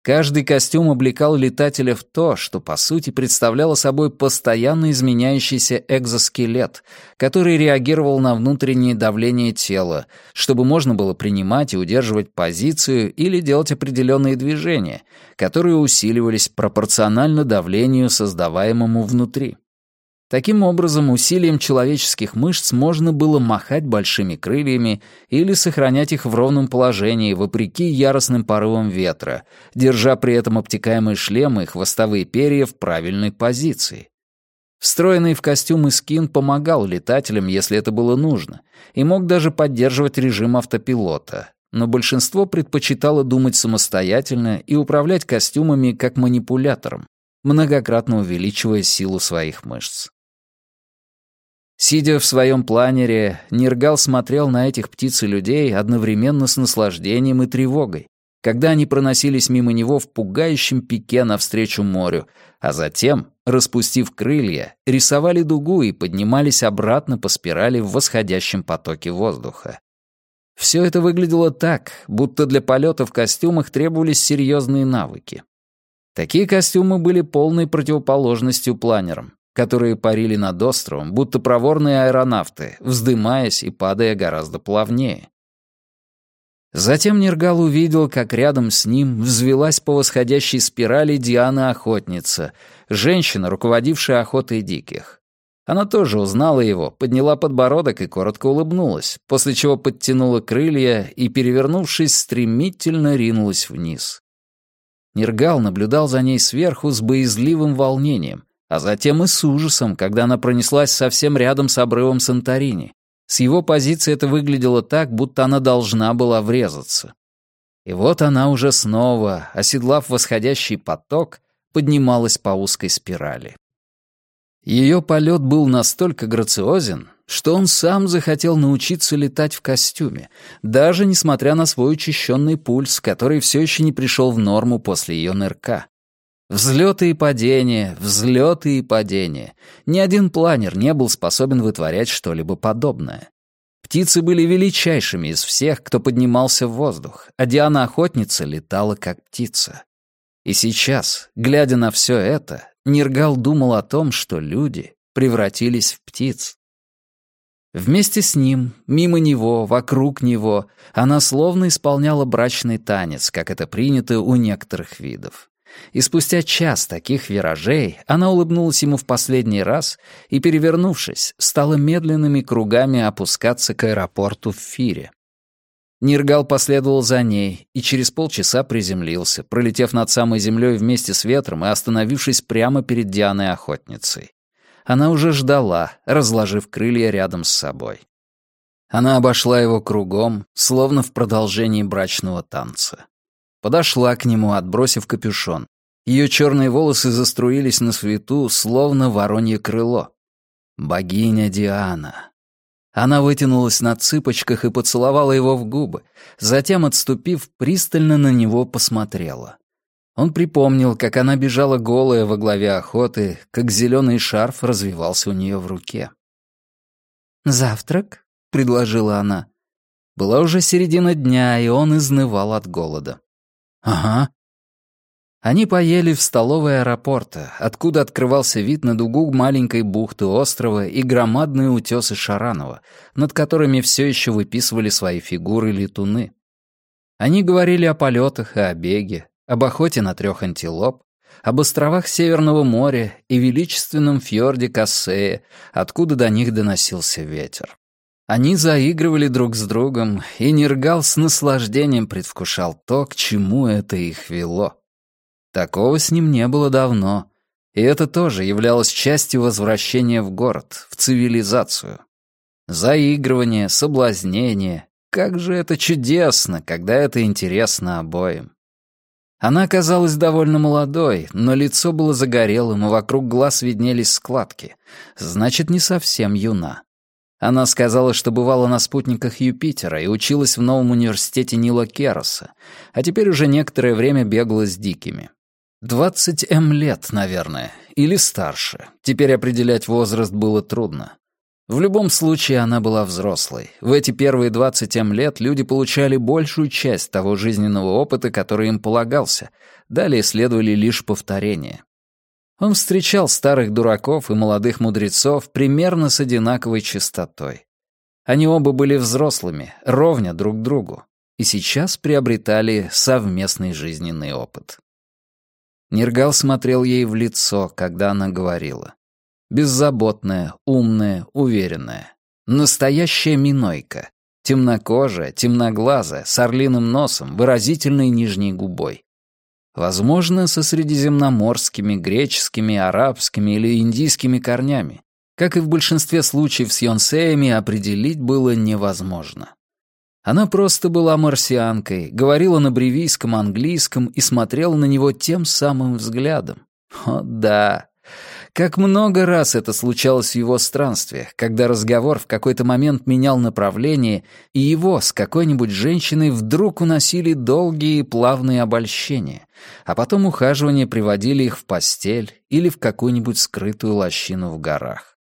Каждый костюм облекал летателя в то, что по сути представляло собой постоянно изменяющийся экзоскелет, который реагировал на внутреннее давление тела, чтобы можно было принимать и удерживать позицию или делать определенные движения, которые усиливались пропорционально давлению, создаваемому внутри. Таким образом, усилием человеческих мышц можно было махать большими крыльями или сохранять их в ровном положении, вопреки яростным порывам ветра, держа при этом обтекаемые шлемы и хвостовые перья в правильной позиции. Встроенный в костюмы скин помогал летателям, если это было нужно, и мог даже поддерживать режим автопилота, но большинство предпочитало думать самостоятельно и управлять костюмами как манипулятором, многократно увеличивая силу своих мышц. Сидя в своем планере, Ниргал смотрел на этих птиц и людей одновременно с наслаждением и тревогой, когда они проносились мимо него в пугающем пике навстречу морю, а затем, распустив крылья, рисовали дугу и поднимались обратно по спирали в восходящем потоке воздуха. Все это выглядело так, будто для полета в костюмах требовались серьезные навыки. Такие костюмы были полной противоположностью планерам, которые парили над островом, будто проворные аэронавты, вздымаясь и падая гораздо плавнее. Затем Ниргал увидел, как рядом с ним взвилась по восходящей спирали Диана-охотница, женщина, руководившая охотой диких. Она тоже узнала его, подняла подбородок и коротко улыбнулась, после чего подтянула крылья и, перевернувшись, стремительно ринулась вниз. Ниргал наблюдал за ней сверху с боязливым волнением, а затем и с ужасом, когда она пронеслась совсем рядом с обрывом Санторини. С его позиции это выглядело так, будто она должна была врезаться. И вот она уже снова, оседлав восходящий поток, поднималась по узкой спирали. Ее полет был настолько грациозен, что он сам захотел научиться летать в костюме, даже несмотря на свой учащенный пульс, который все еще не пришел в норму после ее нырка. Взлеты и падения, взлеты и падения. Ни один планер не был способен вытворять что-либо подобное. Птицы были величайшими из всех, кто поднимался в воздух, а Диана-охотница летала как птица. И сейчас, глядя на все это, Ниргал думал о том, что люди превратились в птиц. Вместе с ним, мимо него, вокруг него, она словно исполняла брачный танец, как это принято у некоторых видов. И спустя час таких виражей она улыбнулась ему в последний раз и, перевернувшись, стала медленными кругами опускаться к аэропорту в Фире. Ниргал последовал за ней и через полчаса приземлился, пролетев над самой землей вместе с ветром и остановившись прямо перед Дианой-охотницей. Она уже ждала, разложив крылья рядом с собой. Она обошла его кругом, словно в продолжении брачного танца. Подошла к нему, отбросив капюшон. Ее черные волосы заструились на свету, словно воронье крыло. Богиня Диана. Она вытянулась на цыпочках и поцеловала его в губы, затем, отступив, пристально на него посмотрела. Он припомнил, как она бежала голая во главе охоты, как зеленый шарф развивался у нее в руке. «Завтрак?» — предложила она. Была уже середина дня, и он изнывал от голода. «Ага». Они поели в столовой аэропорта, откуда открывался вид на дугу маленькой бухты острова и громадные утесы Шаранова, над которыми все еще выписывали свои фигуры летуны. Они говорили о полетах и о беге, об охоте на 3 антилоп, об островах Северного моря и величественном фьорде Кассее, откуда до них доносился ветер. Они заигрывали друг с другом, и Ниргал с наслаждением предвкушал то, к чему это их вело. Такого с ним не было давно, и это тоже являлось частью возвращения в город, в цивилизацию. Заигрывание, соблазнение — как же это чудесно, когда это интересно обоим. Она казалась довольно молодой, но лицо было загорелым, и вокруг глаз виднелись складки. Значит, не совсем юна. Она сказала, что бывала на спутниках Юпитера и училась в новом университете Нила Кероса, а теперь уже некоторое время бегала с дикими. 20 лет, наверное, или старше. Теперь определять возраст было трудно. В любом случае, она была взрослой. В эти первые 27 лет люди получали большую часть того жизненного опыта, который им полагался. Далее следовали лишь повторения. Он встречал старых дураков и молодых мудрецов примерно с одинаковой частотой. Они оба были взрослыми, ровня друг другу, и сейчас приобретали совместный жизненный опыт. Ниргал смотрел ей в лицо, когда она говорила. Беззаботная, умная, уверенная. Настоящая минойка. Темнокожая, темноглазая, с орлиным носом, выразительной нижней губой. Возможно, со средиземноморскими, греческими, арабскими или индийскими корнями. Как и в большинстве случаев с йонсеями, определить было невозможно. Она просто была марсианкой, говорила на бревийском английском и смотрела на него тем самым взглядом. О, да. Как много раз это случалось в его странствиях, когда разговор в какой-то момент менял направление, и его с какой-нибудь женщиной вдруг уносили долгие и плавные обольщения, а потом ухаживания приводили их в постель или в какую-нибудь скрытую лощину в горах.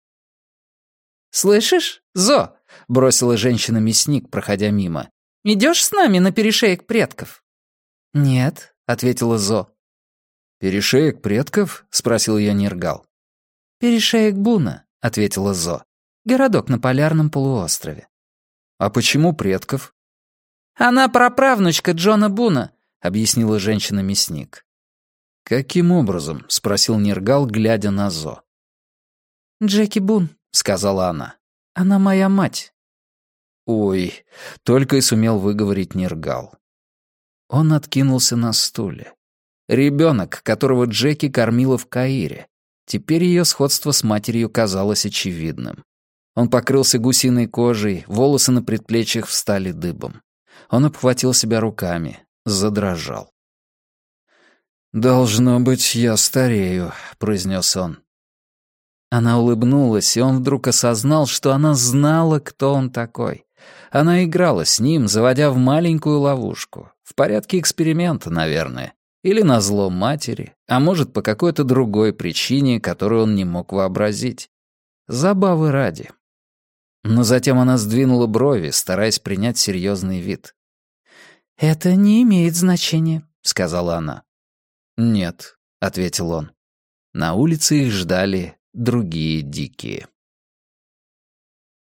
«Слышишь, Зо?» — бросила женщина-мясник, проходя мимо. «Идешь с нами на перешеек предков?» «Нет», — ответила Зо. «Перешеек предков?» — спросил ее Ниргал. «Перешеек Буна», — ответила Зо. «Городок на полярном полуострове». «А почему предков?» «Она праправнучка Джона Буна», — объяснила женщина-мясник. «Каким образом?» — спросил Ниргал, глядя на Зо. «Джеки Бун», — сказала она. «Она моя мать». «Ой», — только и сумел выговорить Ниргал. Он откинулся на стуле. Ребенок, которого Джеки кормила в Каире. Теперь ее сходство с матерью казалось очевидным. Он покрылся гусиной кожей, волосы на предплечьях встали дыбом. Он обхватил себя руками, задрожал. «Должно быть, я старею», — произнес он. Она улыбнулась, и он вдруг осознал, что она знала, кто он такой. Она играла с ним, заводя в маленькую ловушку. В порядке эксперимента, наверное. Или назло матери, а может, по какой-то другой причине, которую он не мог вообразить. Забавы ради. Но затем она сдвинула брови, стараясь принять серьезный вид. «Это не имеет значения», — сказала она. «Нет», — ответил он. На улице их ждали другие дикие.